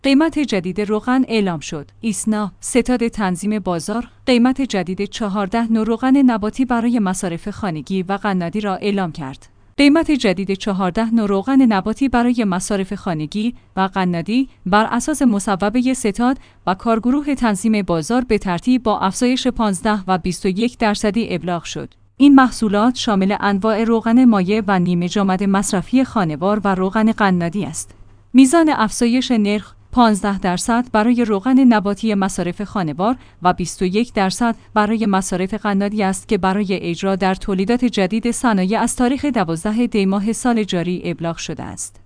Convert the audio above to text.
قیمت جدید روغن اعلام شد. ایسنا، ستاد تنظیم بازار، قیمت جدید 14 نوع روغن نباتی برای مصارف خانگی و قنادی را اعلام کرد. قیمت جدید 14 نوع روغن نباتی برای مصارف خانگی و قنادی بر اساس مصوبه ستاد و کارگروه تنظیم بازار به ترتیب با افزایش 15 و 21% ابلاغ شد. این محصولات شامل انواع روغن مایع و نیمه جامد مصرفی خانوار و روغن قنادی است. میزان افزایش نرخ 15% برای روغن نباتی مصارف خانوار و 21% برای مصارف قنادی است که برای اجرا در تولیدات جدید صنایع از تاریخ 12 دی ماه سال جاری ابلاغ شده است.